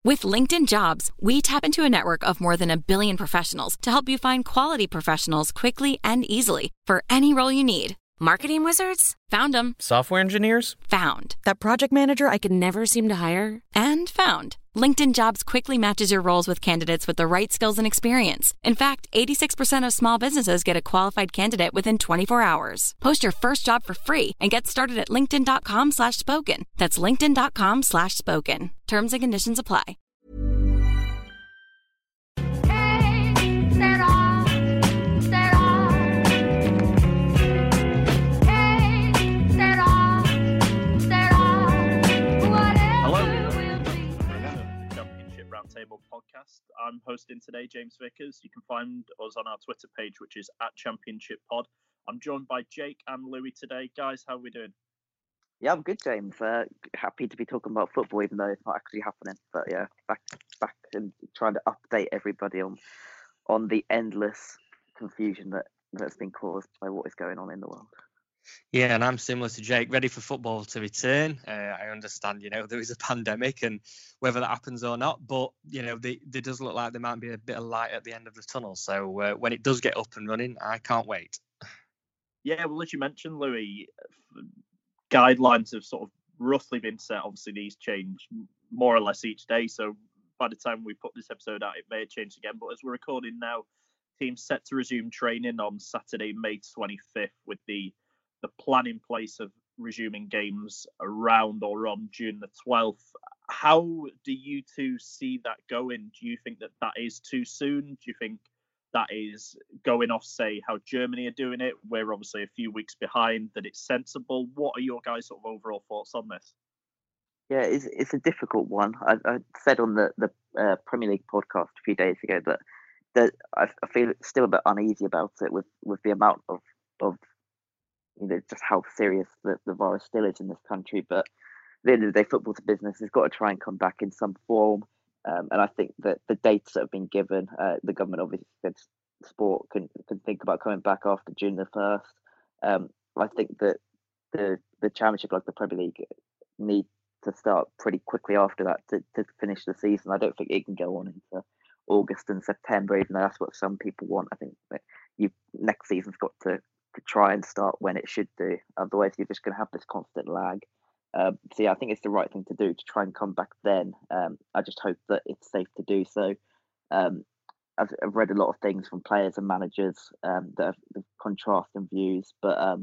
With LinkedIn Jobs, we tap into a network of more than 1 billion professionals to help you find quality professionals quickly and easily for any role you need. Marketing wizards? Found them. Software engineers? Found. That project manager I could never seem to hire? And found. LinkedIn Jobs quickly matches your roles with candidates with the right skills and experience. In fact, 86% of small businesses get a qualified candidate within 24 hours. Post your first job for free and get started at linkedin.com/spoken. That's linkedin.com/spoken. Terms and conditions apply. Roundtable podcast. I'm hosting today, James Vickers. You can find us on our Twitter page, which is @ChampionshipPod. I'm joined by Jake and Louis today. Guys, how are we doing? Yeah, I'm good, James. Happy to be talking about football, even though it's not actually happening. But yeah, back and trying to update everybody on the endless confusion that's been caused by what is going on in the world. Yeah, and I'm similar to Jake, ready for football to return. I understand, there is a pandemic and whether that happens or not, but, there does look like there might be a bit of light at the end of the tunnel. So when it does get up and running, I can't wait. Yeah, well, as you mentioned, Louis, guidelines have sort of roughly been set. Obviously, these change more or less each day. So by the time we put this episode out, it may change again. But as we're recording now, teams set to resume training on Saturday, May 25th, with the plan in place of resuming games around or on June the 12th. How do you two see that going? Do you think that is too soon? Do you think that is going off, say, how Germany are doing it? We're obviously a few weeks behind, that it's sensible. What are your guys' sort of overall thoughts on this? Yeah, it's a difficult one. I said on the Premier League podcast a few days ago that I feel still a bit uneasy about it with the amount of just how serious the virus still is in this country. But at the end of the day, football's a business. It's got to try and come back in some form. And I think that the dates that have been given, the government obviously said sport can think about coming back after June the 1st. I think that the championship, like the Premier League, need to start pretty quickly after that to finish the season. I don't think it can go on into August and September, even though that's what some people want. I think that next season's got to try and start when it should do. Otherwise, you're just going to have this constant lag. So yeah, I think it's the right thing to do to try and come back then. I just hope that it's safe to do so. I've read a lot of things from players and managers that have contrasting views, but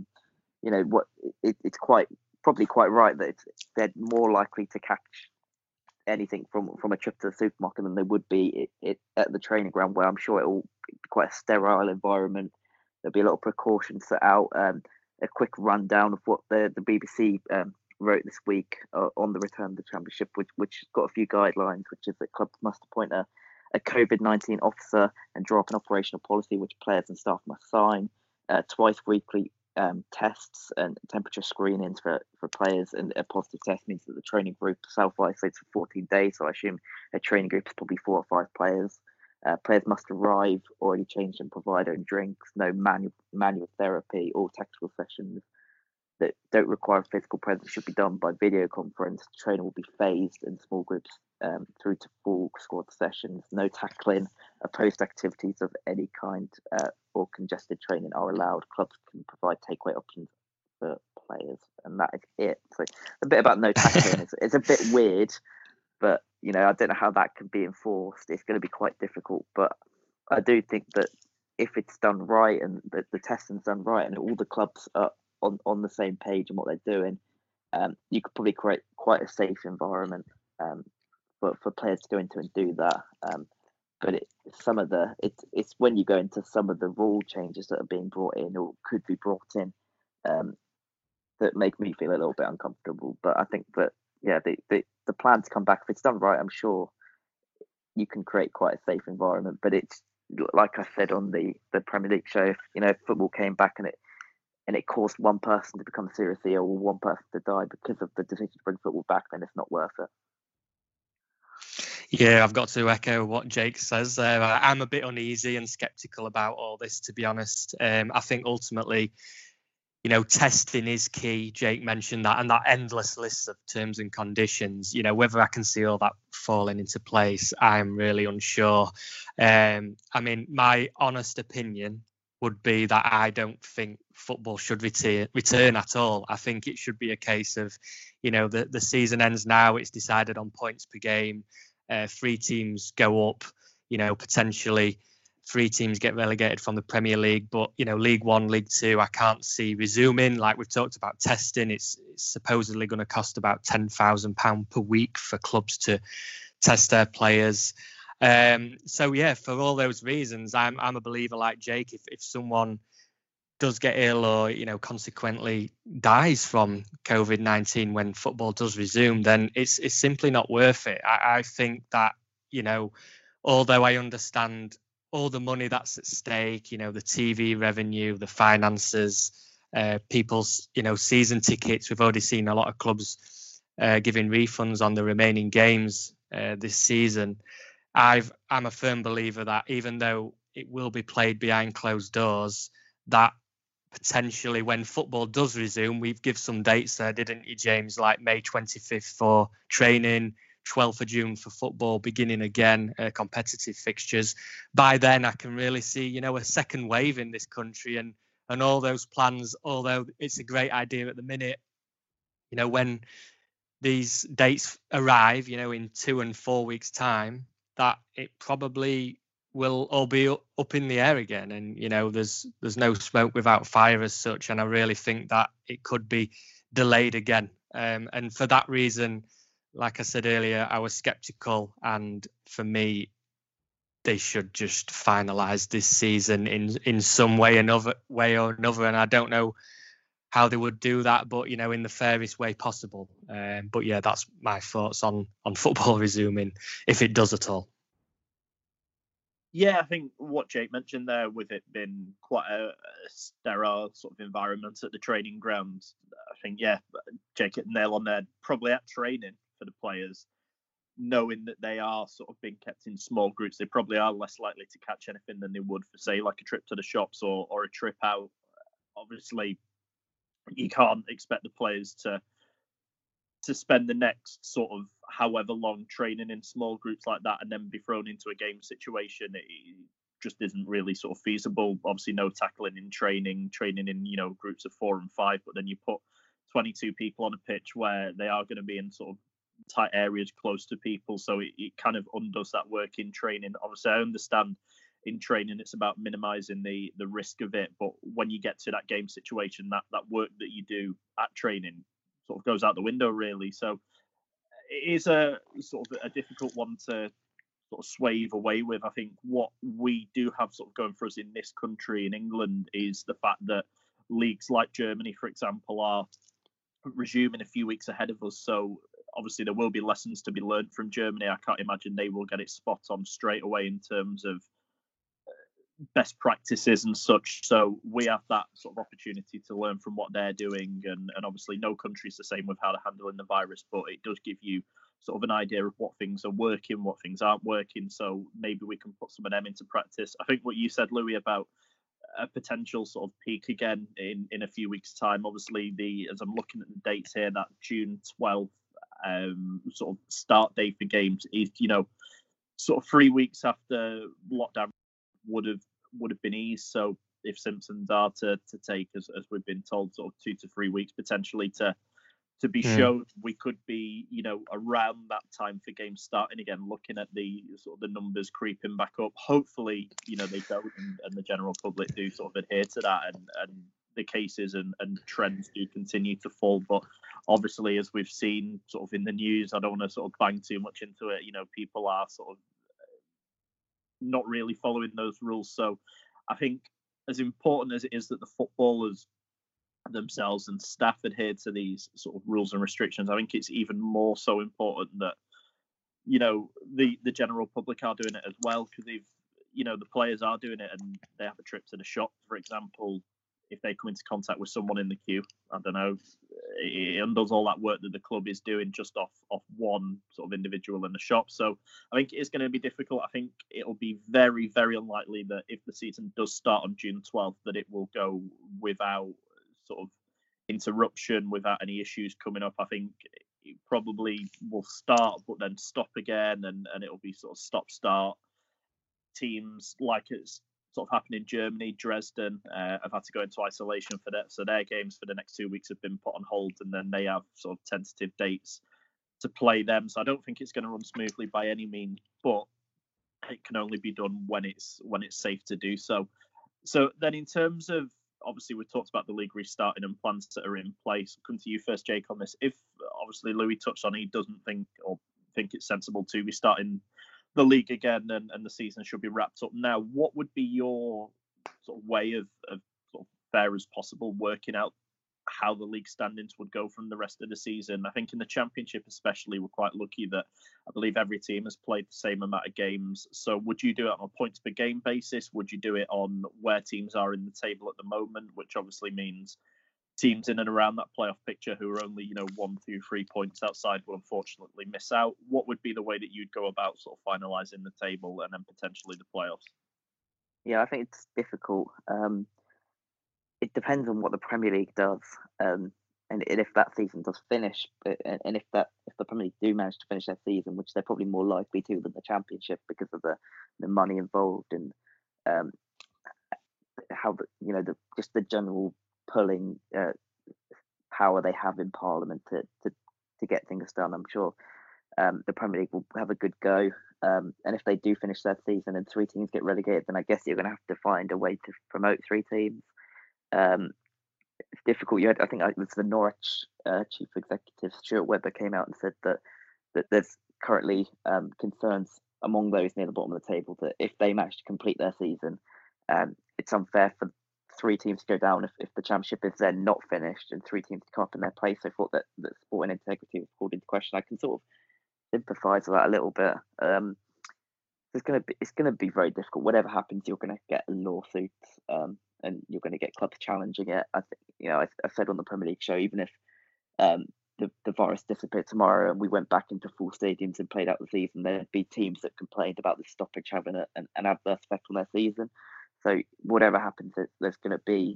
it's probably quite right that they're more likely to catch anything from a trip to the supermarket than they would be at the training ground, where I'm sure it will be quite a sterile environment. There'll be a lot of precautions set out. A quick rundown of what the BBC wrote this week on the return of the championship, which has got a few guidelines, which is that clubs must appoint a COVID-19 officer and draw up an operational policy which players and staff must sign. Twice weekly tests and temperature screenings for players, and a positive test means that the training group self-isolates for 14 days. So I assume a training group is probably 4 or 5 players. Players must arrive already changed and provide own drinks. No manual therapy or tactical sessions that don't require a physical presence should be done by video conference. The trainer will be phased in small groups through to full squad sessions. No tackling, opposed activities of any kind or congested training are allowed. Clubs can provide takeaway options for players, and that is it. So a bit about no tackling. It's a bit weird, but I don't know how that can be enforced. It's going to be quite difficult, but I do think that if it's done right and the testing's done right and all the clubs are on the same page and what they're doing, you could probably create quite a safe environment for players to go into and do that. But it's when you go into some of the rule changes that are being brought in or could be brought in that make me feel a little bit uncomfortable. But I think that the plan to come back, if it's done right, I'm sure you can create quite a safe environment. But it's like I said on the Premier League show, if football came back and it caused one person to become seriously ill or one person to die because of the decision to bring football back, then it's not worth it. Yeah, I've got to echo what Jake says there. I'm a bit uneasy and sceptical about all this, to be honest. I think ultimately testing is key. Jake mentioned that, and that endless list of terms and conditions. Whether I can see all that falling into place, I'm really unsure. My honest opinion would be that I don't think football should return at all. I think it should be a case of, the season ends now. It's decided on points per game. 3 teams go up. Potentially 3 teams get relegated from the Premier League, but League One, League Two, I can't see resuming. Like we've talked about testing, it's supposedly going to cost about £10,000 per week for clubs to test their players. For all those reasons, I'm a believer like Jake. If someone does get ill or consequently dies from COVID-19 when football does resume, then it's simply not worth it. I think that although I understand all the money that's at stake, the TV revenue, the finances, people's, season tickets. We've already seen a lot of clubs giving refunds on the remaining games this season. I'm a firm believer that even though it will be played behind closed doors, that potentially when football does resume, we've give some dates there, didn't you, James? Like May 25th for training, 12th of June for football, beginning again, competitive fixtures. By then, I can really see, a second wave in this country and all those plans, although it's a great idea at the minute, when these dates arrive, in 2 and 4 weeks' time, that it probably will all be up in the air again. And, there's no smoke without fire as such. And I really think that it could be delayed again. And for that reason, like I said earlier, I was skeptical, and for me, they should just finalise this season in some way or another. And I don't know how they would do that, but in the fairest way possible. But yeah, that's my thoughts on football resuming, if it does at all. Yeah, I think what Jake mentioned there, with it being quite a sterile sort of environment at the training grounds, I think, Jake hit the nail on there. Probably at training for the players, knowing that they are sort of being kept in small groups, they probably are less likely to catch anything than they would for, say, like a trip to the shops or a trip out. Obviously, you can't expect the players to spend the next sort of however long training in small groups like that and then be thrown into a game situation. It just isn't really sort of feasible. Obviously, no tackling in training in groups of 4 and 5, but then you put 22 people on a pitch where they are going to be in sort of tight areas close to people, so it kind of undoes that work in training. Obviously, I understand in training it's about minimizing the risk of it, but when you get to that game situation, that work that you do at training sort of goes out the window, really. So it is a sort of a difficult one to sort of swave away with. I think what we do have sort of going for us in this country, in England, is the fact that leagues like Germany, for example, are resuming a few weeks ahead of us. So obviously there will be lessons to be learned from Germany. I can't imagine they will get it spot on straight away in terms of best practices and such. So we have that sort of opportunity to learn from what they're doing. And obviously no country's the same with how they're handling the virus, but it does give you sort of an idea of what things are working, what things aren't working. So maybe we can put some of them into practice. I think what you said, Louis, about a potential sort of peak again in a few weeks' time. Obviously, as I'm looking at the dates here, that June 12th sort of start date for games is, sort of 3 weeks after lockdown would have been eased. So if Simpsons are to take, as we've been told, sort of 2 to 3 weeks potentially to be shown, we could be, around that time for games starting again, looking at the sort of the numbers creeping back up. Hopefully, they don't, and the general public do sort of adhere to that, and the cases and trends do continue to fall. But obviously, as we've seen sort of in the news, I don't want to sort of bang too much into it. People are sort of not really following those rules. So I think, as important as it is that the footballers themselves and staff adhere to these sort of rules and restrictions, I think it's even more so important that the general public are doing it as well, because if the players are doing it and they have a trip to the shop, for example, if they come into contact with someone in the queue, I don't know, it undoes all that work that the club is doing just off one sort of individual in the shop. So I think it's going to be difficult. I think it'll be very, very unlikely that if the season does start on June 12th, that it will go without sort of interruption without any issues coming up. I think it probably will start but then stop again, and it'll be sort of stop-start. Teams like it's sort of happened in Germany, Dresden, have had to go into isolation for that. So their games for the next 2 weeks have been put on hold, and then they have sort of tentative dates to play them. So I don't think it's going to run smoothly by any means, but it can only be done when it's safe to do so. So then in terms of, obviously we talked about the league restarting and plans that are in place. I'll come to you first, Jake, on this. If obviously Louis touched on he doesn't think it's sensible to be starting the league again and the season should be wrapped up now, what would be your sort of way of sort of fair as possible working out how the league standings would go from the rest of the season? I think in the Championship especially, we're quite lucky that I believe every team has played the same amount of games. So would you do it on a points per game basis? Would you do it on where teams are in the table at the moment, which obviously means teams in and around that playoff picture who are only 1, 2, 3 points outside will unfortunately miss out? What would be the way that you'd go about sort of finalising the table and then potentially the playoffs? Yeah, I think it's difficult. It depends on what the Premier League does, and if that season does finish, and if the Premier League do manage to finish their season, which they're probably more likely to than the Championship because of the money involved and how just the general pulling power they have in Parliament to get things done. I'm sure the Premier League will have a good go, and if they do finish their season and 3 teams get relegated, then I guess you're going to have to find a way to promote 3 teams. It's difficult. I think it was the Norwich chief executive Stuart Webber came out and said that there's currently concerns among those near the bottom of the table that if they manage to complete their season, it's unfair for 3 teams to go down if the Championship is then not finished and 3 teams to come up in their place. I thought that sporting integrity was called into question. I can sort of sympathise with that a little bit. It's gonna be very difficult. Whatever happens, you're gonna get lawsuits, and you're going to get clubs challenging it. I think I said on the Premier League show, even if the virus disappeared tomorrow and we went back into full stadiums and played out the season, there'd be teams that complained about the stoppage having an adverse effect on their season. So whatever happens, there's going to be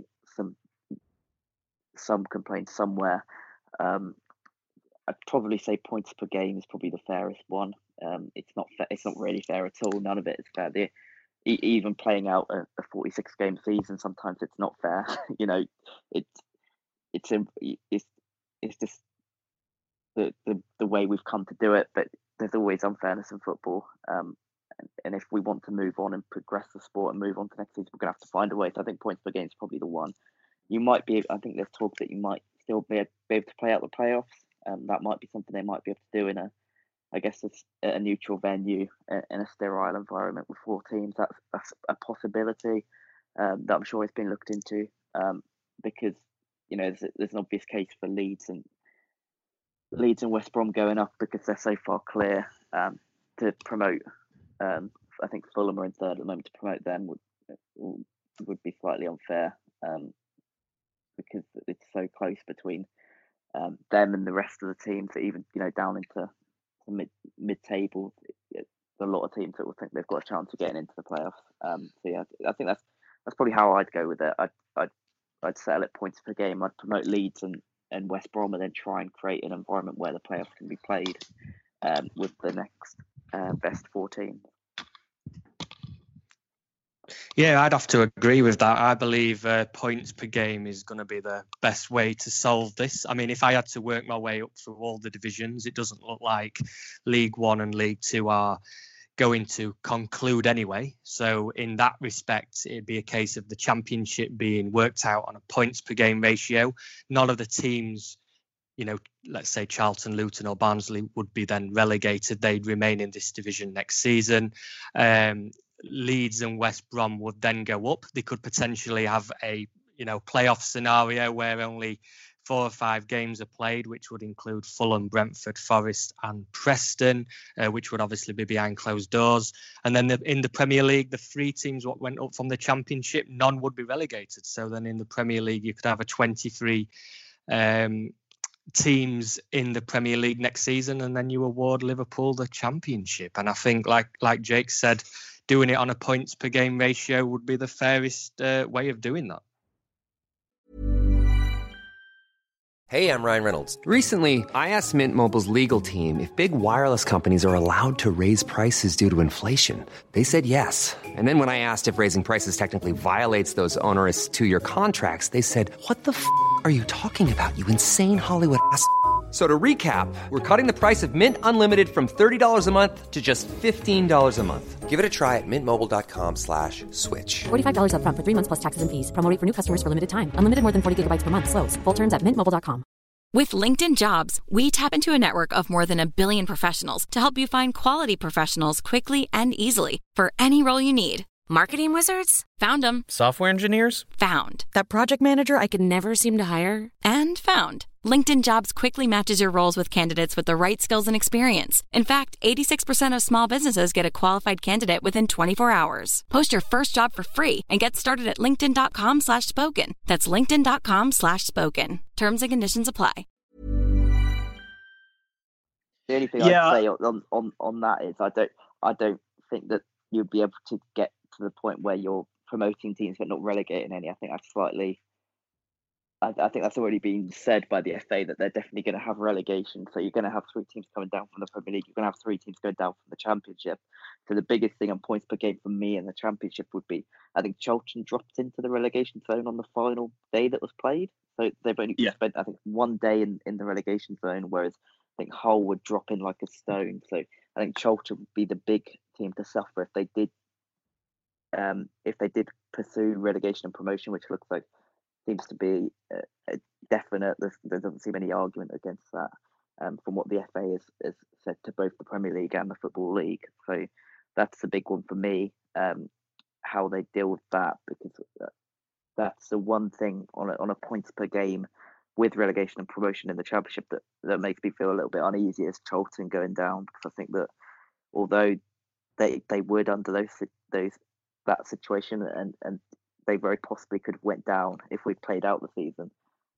some complaints somewhere. I'd probably say points per game is probably the fairest one. It's not really fair at all. None of it is fair. Even playing out a 46-game season, sometimes it's not fair. It's just the way we've come to do it. But there's always unfairness in football. And if we want to move on and progress the sport and move on to next season, we're going to have to find a way. So I think points per game is probably the one. I think there's talk that you might still be able to play out the playoffs. That might be something they might be able to do in a neutral venue in a sterile environment with 4 teams. That's a possibility that I'm sure has been looked into, because there's an obvious case for Leeds and West Brom going up because they're so far clear. To promote, I think Fulham are in 3rd at the moment. To promote them would be slightly unfair, because it's so close between them and the rest of the teams that even down into mid-table, there's a lot of teams that will think they've got a chance of getting into the playoffs. So yeah, I think that's probably how I'd go with it. I'd settle it points per game. I'd promote Leeds and West Brom, and then try and create an environment where the playoffs can be played with the next best 4 teams. Yeah, I'd have to agree with that. I believe points per game is going to be the best way to solve this. I mean, if I had to work my way up through all the divisions, it doesn't look like League One and League Two are going to conclude anyway. So in that respect, it'd be a case of the Championship being worked out on a points per game ratio. None of the teams, let's say Charlton, Luton or Barnsley would be then relegated. They'd remain in this division next season. Leeds and West Brom would then go up. They could potentially have a playoff scenario where only 4 or 5 games are played, which would include Fulham, Brentford, Forest and Preston, which would obviously be behind closed doors. And then in the Premier League, the 3 teams what went up from the Championship, none would be relegated. So then in the Premier League, you could have a 23 teams in the Premier League next season, and then you award Liverpool the Championship. And I think, like Jake said, doing it on a points per game ratio would be the fairest way of doing that. Hey, I'm Ryan Reynolds. Recently, I asked Mint Mobile's legal team if big wireless companies are allowed to raise prices due to inflation. They said yes. And then when I asked if raising prices technically violates those onerous two-year contracts, they said, "What the f*** are you talking about, you insane Hollywood ass?" So to recap, we're cutting the price of Mint Unlimited from $30 a month to just $15 a month. Give it a try at mintmobile.com/switch. $45 up front for 3 months plus taxes and fees. Promo rate for new customers for limited time. Unlimited more than 40 gigabytes per month. Slows full terms at mintmobile.com. With LinkedIn Jobs, we tap into a network of more than 1 billion professionals to help you find quality professionals quickly and easily for any role you need. Marketing wizards? Found them. Software engineers? Found. That project manager I could never seem to hire? And found. LinkedIn Jobs quickly matches your roles with candidates with the right skills and experience. In fact, 86% of small businesses get a qualified candidate within 24 hours. Post your first job for free and get started at linkedin.com/spoken. That's linkedin.com/spoken. Terms and conditions apply. The only thing I'd say on that is I don't think that you'll be able to get to the point where you're promoting teams but not relegating any. I think that's slightly. I think that's already been said by the FA that they're definitely going to have relegation. So you're going to have 3 teams coming down from the Premier League. You're going to have 3 teams going down from the Championship. So the biggest thing on points per game for me in the Championship would be, I think Charlton dropped into the relegation zone on the final day that was played. So they've only spent, I think, 1 day in the relegation zone, whereas I think Hull would drop in like a stone. So I think Charlton would be the big team to suffer if they did pursue relegation and promotion, which looks like seems to be a definite. There doesn't seem any argument against that from what the FA has said to both the Premier League and the Football League. So that's the big one for me, how they deal with that, because that's the one thing on a points per game with relegation and promotion in the Championship that makes me feel a little bit uneasy is Charlton going down, because I think that although they would under that situation and they very possibly could have went down if we played out the season.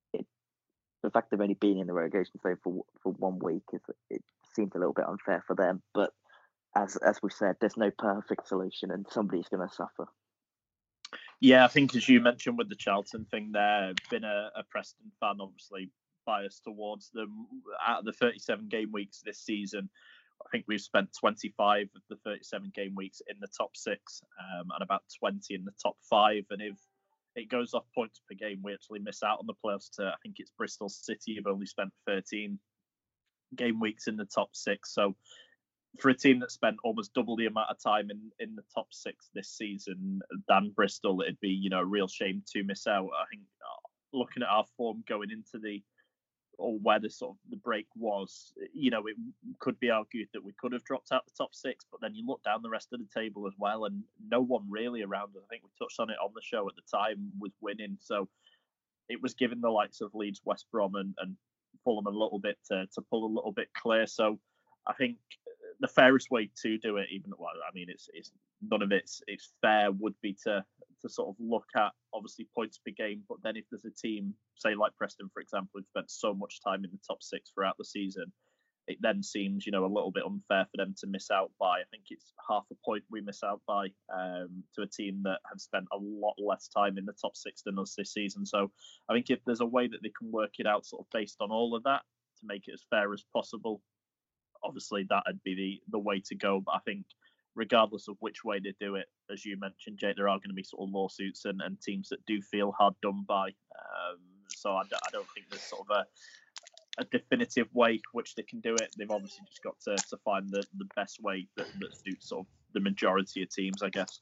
The fact they've only been in the relegation zone for 1 week it seems a little bit unfair for them. But as we said, there's no perfect solution, and somebody's going to suffer. Yeah, I think as you mentioned with the Charlton thing, there been a Preston fan obviously biased towards them. Out of the 37 game weeks this season, I think we've spent 25 of the 37 game weeks in the top 6 and about 20 in the top 5. And if it goes off points per game, we actually miss out on the playoffs to, I think it's Bristol City, who've only spent 13 game weeks in the top 6. So for a team that spent almost double the amount of time in the top 6 this season than Bristol, it'd be, a real shame to miss out. I think looking at our form going into or where the sort of the break was, it could be argued that we could have dropped out the top 6, but then you look down the rest of the table as well, and no one really around us. I think we touched on it on the show at the time, was winning. So it was giving the likes of Leeds, West Brom and Fulham a little bit to pull a little bit clear. So I think the fairest way to do it, it's none of it's fair, would be to sort of look at obviously points per game, but then if there's a team, say like Preston for example, who've spent so much time in the top 6 throughout the season, it then seems a little bit unfair for them to miss out by, I think it's half a point we miss out by to a team that have spent a lot less time in the top 6 than us this season. So I think if there's a way that they can work it out sort of based on all of that to make it as fair as possible, obviously that'd be the way to go. But I think regardless of which way they do it, as you mentioned, Jake, there are going to be sort of lawsuits and teams that do feel hard done by. So I don't think there's sort of a definitive way which they can do it. They've obviously just got to find the best way that suits sort of the majority of teams, I guess.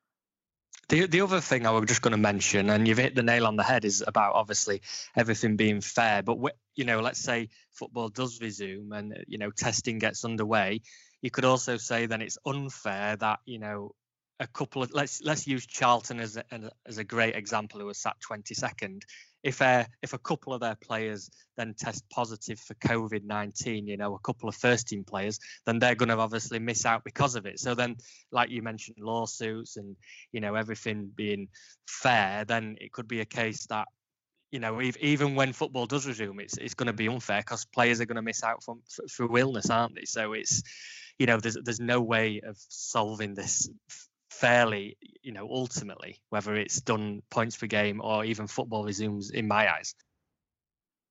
The other thing I was just going to mention, and you've hit the nail on the head, is about obviously everything being fair. But let's say football does resume and testing gets underway, you could also say then it's unfair that a couple of let's use Charlton as a great example, who was sat 22nd. If a couple of their players then test positive for COVID-19, a couple of first team players, then they're going to obviously miss out because of it. So then, like you mentioned, lawsuits and everything being fair, then it could be a case that even when football does resume, it's going to be unfair because players are going to miss out through illness, aren't they? So it's there's no way of solving this fairly, ultimately, whether it's done points per game or even football resumes, in my eyes.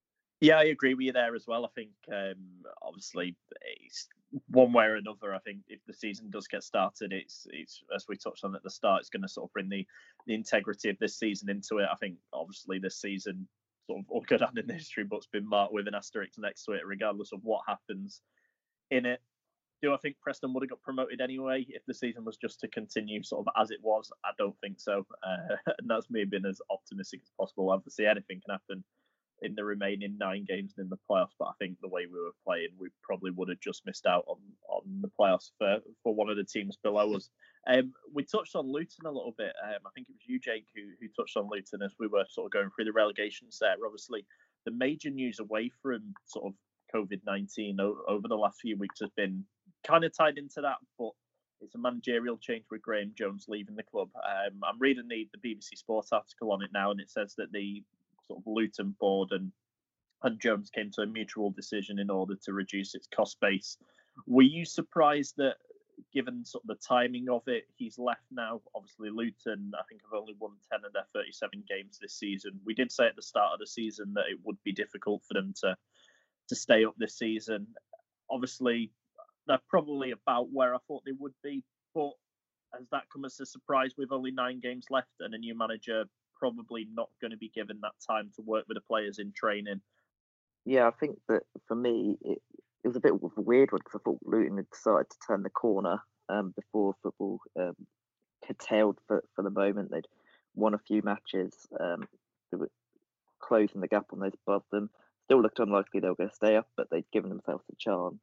Yeah, I agree with you there as well. I think obviously it's one way or another. I think if the season does get started, it's as we touched on at the start, it's going to sort of bring the integrity of this season into it. I think obviously this season sort of all go down in history, but's been marked with an asterisk next to it, regardless of what happens in it. Do I think Preston would have got promoted anyway if the season was just to continue sort of as it was? I don't think so. And that's me being as optimistic as possible. Obviously, anything can happen in the remaining 9 games in the playoffs, but I think the way we were playing, we probably would have just missed out on the playoffs for one of the teams below us. We touched on Luton a little bit. I think it was you, Jake, who touched on Luton as we were sort of going through the relegations there. Obviously, the major news away from sort of COVID-19 over the last few weeks has been kind of tied into that, but it's a managerial change with Graham Jones leaving the club. I'm reading the BBC Sports article on it now, and it says that the sort of Luton board and Jones came to a mutual decision in order to reduce its cost base. Were you surprised that, given sort of the timing of it, he's left now? Obviously, Luton, I think, have only won 10 of their 37 games this season. We did say at the start of the season that it would be difficult for them to stay up this season. Obviously, they're probably about where I thought they would be, but has that come as a surprise with only 9 games left and a new manager probably not going to be given that time to work with the players in training? Yeah, I think that for me, it was a bit of a weird one because I thought Luton had decided to turn the corner before football curtailed for the moment. They'd won a few matches. They were closing the gap on those above them. Still looked unlikely they were going to stay up, but they'd given themselves a chance.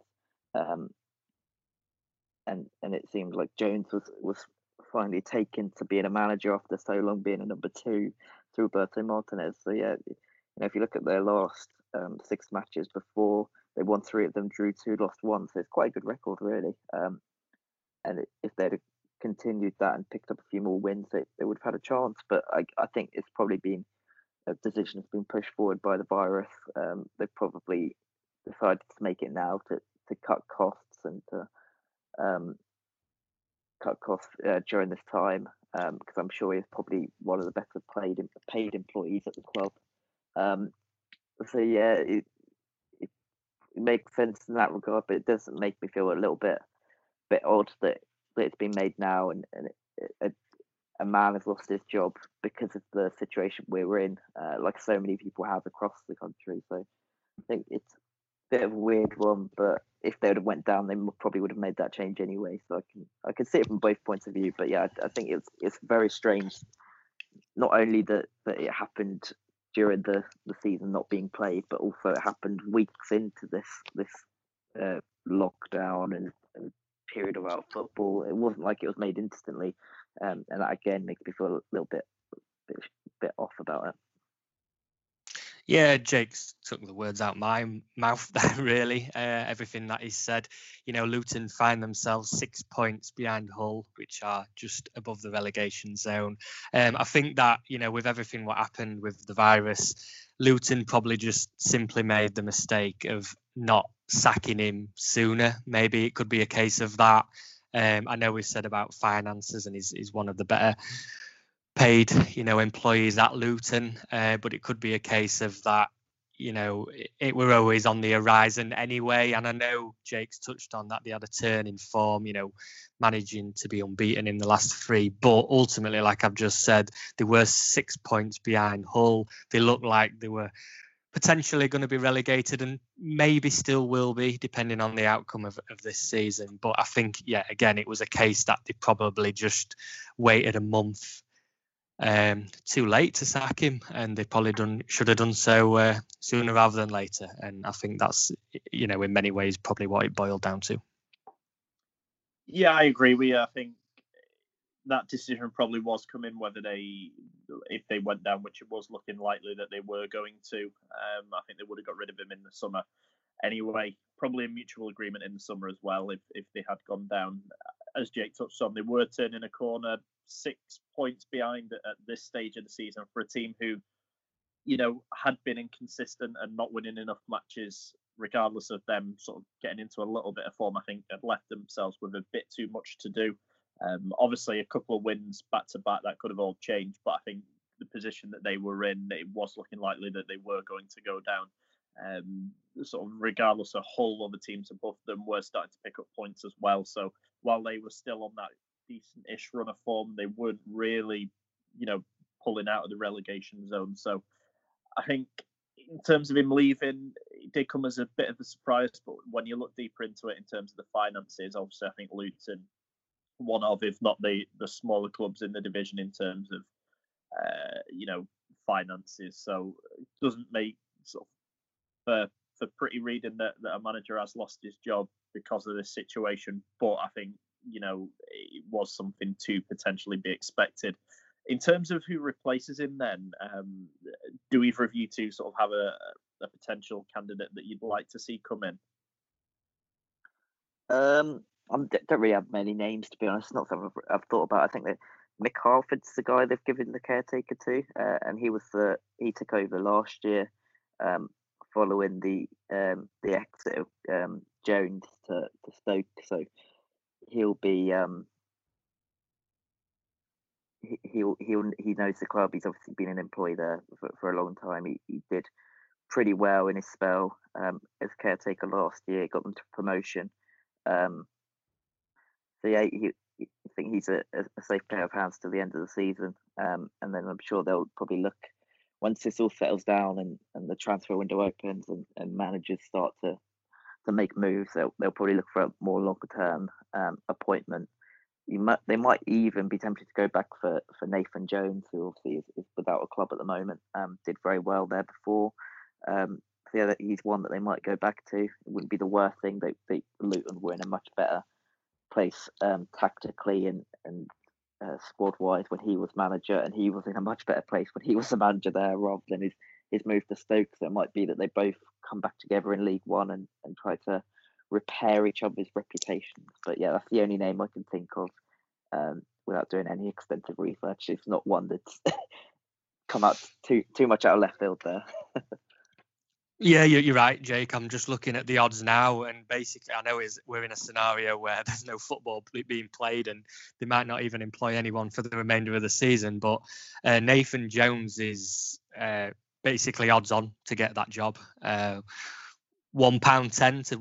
And it seemed like Jones was finally taken to being a manager after so long being a number 2 through Roberto Martinez. So yeah, if you look at their last 6 matches before, they won 3 of them, drew 2, lost 1. So it's quite a good record, really. And if they'd have continued that and picked up a few more wins, they would have had a chance. But I think it's probably been a decision that's been pushed forward by the virus. They've probably decided to make it now to cut costs and to cut costs during this time, because I'm sure he's probably one of the better paid employees at the club. So yeah, it makes sense in that regard, but it doesn't make me feel a little bit odd that it's been made now, and a man has lost his job because of the situation we're in, like so many people have across the country. So I think it's a bit of a weird one, but if they would have went down, they probably would have made that change anyway. So I can see it from both points of view, but yeah, I think it's very strange. Not only that it happened during the season not being played, but also it happened weeks into this lockdown and period without football. It wasn't like it was made instantly, and that again makes me feel a little bit off about it. Yeah, Jake's took the words out my mouth there, really. Everything that he said. Luton find themselves 6 points behind Hull, which are just above the relegation zone. I think that, with everything what happened with the virus, Luton probably just simply made the mistake of not sacking him sooner. Maybe it could be a case of that. I know we said about finances, and he's one of the better paid, employees at Luton, but it could be a case of that, it were always on the horizon anyway. And I know Jake's touched on that they had a turn in form, managing to be unbeaten in the last 3, but ultimately, like I've just said, they were 6 points behind Hull. They looked like they were potentially going to be relegated, and maybe still will be, depending on the outcome of this season. But I think, again, it was a case that they probably just waited a month too late to sack him, and they probably should have done so sooner rather than later. And I think that's, in many ways, probably what it boiled down to. Yeah, I agree with you. I think that decision probably was coming, if they went down, which it was looking likely that they were going to. I think they would have got rid of him in the summer anyway. Probably a mutual agreement in the summer as well, if they had gone down. As Jake touched on, they were turning a corner, 6 points behind at this stage of the season for a team who, had been inconsistent and not winning enough matches, regardless of them sort of getting into a little bit of form. I think they've left themselves with a bit too much to do. Obviously, a couple of wins back to back, that could have all changed, but I think the position that they were in, it was looking likely that they were going to go down. sort of regardless of Hull, other teams above them were starting to pick up points as well. So while they were still on that decent-ish run of form, they weren't really, pulling out of the relegation zone. So I think in terms of him leaving, it did come as a bit of a surprise. But when you look deeper into it in terms of the finances, obviously I think Luton, one of, if not the smaller clubs in the division in terms of, finances. So it doesn't make sort of for pretty reading that a manager has lost his job because of this situation. But I think, it was something to potentially be expected. In terms of who replaces him then, do either of you two sort of have a potential candidate that you'd like to see come in? I don't really have many names, to be honest. Not something I've thought about. I think that Mick Harford's the guy they've given the caretaker to, and he took over last year following the exit of Jones to Stoke. So he'll be he knows the club. He's obviously been an employee there for a long time. He did pretty well in his spell as caretaker last year. Got them to promotion. So yeah, I think he's a safe pair of hands to the end of the season. And then I'm sure they'll probably look, once this all settles down and the transfer window opens and managers start to make moves, they'll probably look for a more longer term appointment. They might even be tempted to go back for Nathan Jones, who obviously is without a club at the moment. Did very well there before. So yeah, he's one that they might go back to. It wouldn't be the worst thing. Luton were in a much better place tactically and squad wise when he was manager, and he was in a much better place when he was the manager there rather than his move to Stoke. So it might be that they both come back together in League One and try to repair each other's reputations. But yeah, that's the only name I can think of without doing any extensive research. It's not one that's come out too much out of left field there. Yeah, you're right, Jake. I'm just looking at the odds now, and basically, I know we're in a scenario where there's no football being played, and they might not even employ anyone for the remainder of the season. But Nathan Jones is basically odds on to get that job. £1.10 to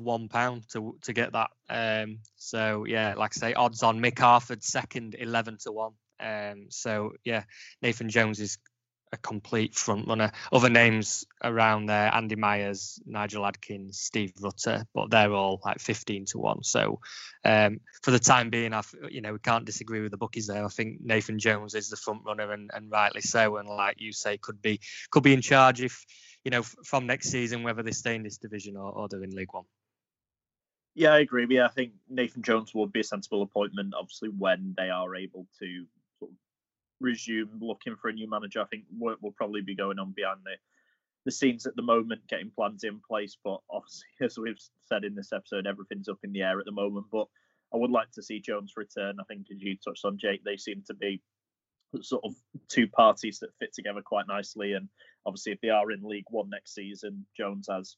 £1 to get that. So yeah, like I say, odds on. Mick Harford second, 11 to 1. So yeah, Nathan Jones is a complete front runner. Other names around there: Andy Myers, Nigel Adkins, Steve Rutter, but they're all like 15 to 1. So for the time being, we can't disagree with the bookies there. I think Nathan Jones is the front runner, and rightly so. And like you say, could be in charge if from next season, whether they stay in this division or they're in League One. Yeah, I agree. Yeah, I think Nathan Jones would be a sensible appointment. Obviously, when they are able to sort of resume looking for a new manager, I think work will probably be going on behind the scenes at the moment, getting plans in place. But obviously, as we've said in this episode, everything's up in the air at the moment. But I would like to see Jones return. I think, as you touched on, Jake, they seem to be sort of two parties that fit together quite nicely. And obviously, if they are in League One next season, Jones has,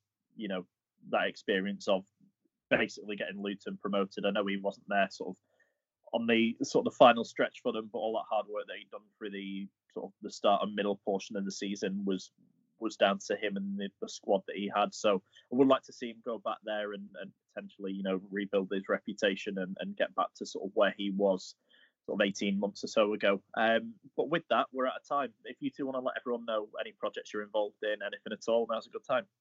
that experience of basically getting Luton promoted. I know he wasn't there sort of on the sort of the final stretch for them, but all that hard work that he'd done through the sort of the start and middle portion of the season was down to him and the squad that he had. So I would like to see him go back there and potentially, rebuild his reputation and get back to sort of where he was sort of 18 months or so ago. But with that, we're out of time. If you two want to let everyone know any projects you're involved in, anything at all, now's a good time.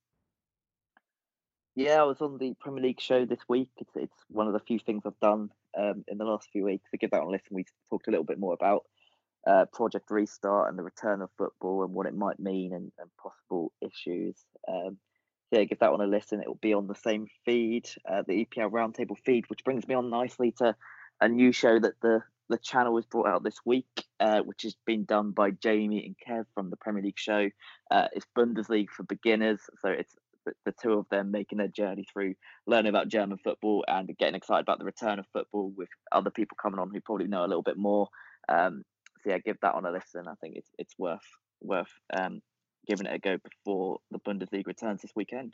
Yeah, I was on the Premier League show this week. It's one of the few things I've done in the last few weeks. So give that a listen. We talked a little bit more about Project Restart and the return of football and what it might mean and possible issues. So yeah, give that one a listen. It will be on the same feed, the EPL Roundtable feed, which brings me on nicely to a new show that the channel has brought out this week, which has been done by Jamie and Kev from the Premier League show. It's Bundesliga for beginners, so it's the two of them making their journey through learning about German football and getting excited about the return of football with other people coming on who probably know a little bit more. So yeah, give that one a listen. I think it's worth giving it a go before the Bundesliga returns this weekend.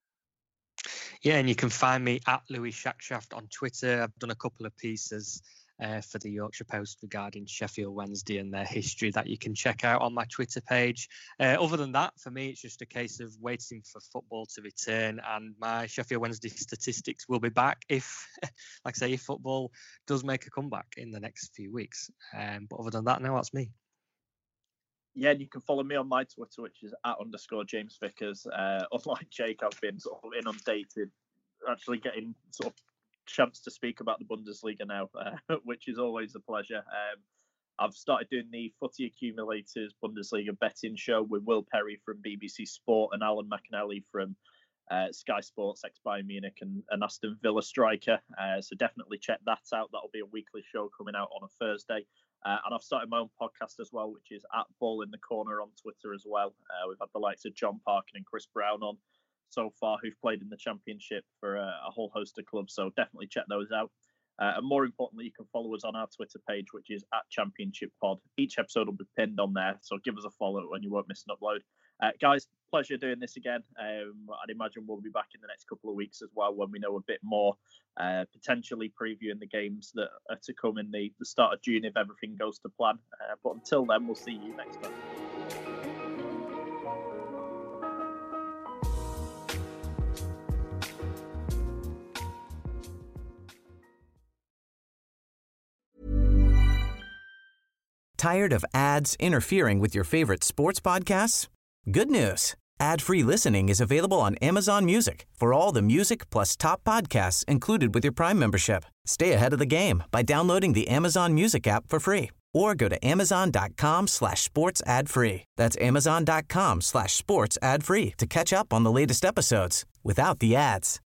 Yeah, and you can find me at Louis Shackshaft on Twitter. I've done a couple of pieces for the Yorkshire Post regarding Sheffield Wednesday and their history that you can check out on my Twitter page. Other than that, for me, it's just a case of waiting for football to return, and my Sheffield Wednesday statistics will be back if, like I say, if football does make a comeback in the next few weeks. But other than that, no, that's me. Yeah, and you can follow me on my Twitter, which is @_James Vickers. Unlike Jake, I've been sort of inundated, actually getting sort of chance to speak about the Bundesliga now, which is always a pleasure. I've started doing the Footy Accumulators Bundesliga betting show with Will Perry from BBC Sport and Alan McAnally from Sky Sports, ex-Bayern Munich and Aston Villa striker. So definitely check that out. That'll be a weekly show coming out on a Thursday. And I've started my own podcast as well, which is @Ball in the Corner on Twitter as well. We've had the likes of John Parkin and Chris Brown on so far, who've played in the Championship for a whole host of clubs. So definitely check those out. And more importantly, you can follow us on our Twitter page, which is @ChampionshipPod. Each episode will be pinned on there, so give us a follow and you won't miss an upload. Guys, pleasure doing this again. I'd imagine we'll be back in the next couple of weeks as well when we know a bit more, potentially previewing the games that are to come in the start of June if everything goes to plan. But until then, we'll see you next time. Tired of ads interfering with your favorite sports podcasts? Good news. Ad-free listening is available on Amazon Music for all the music plus top podcasts included with your Prime membership. Stay ahead of the game by downloading the Amazon Music app for free or go to amazon.com/sports ad free. That's amazon.com/sports ad free to catch up on the latest episodes without the ads.